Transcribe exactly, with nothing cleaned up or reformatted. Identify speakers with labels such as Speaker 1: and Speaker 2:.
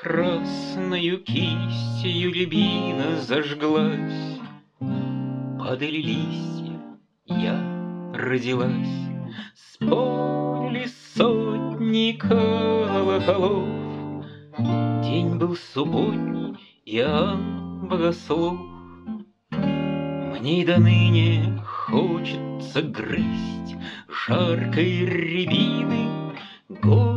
Speaker 1: Красною кистью рябина зажглась, падали листья, я родилась. Спорили сотни колоколов, день был субботний, Иоанн Богослов. Мне и до ныне хочется грызть жаркой рябины,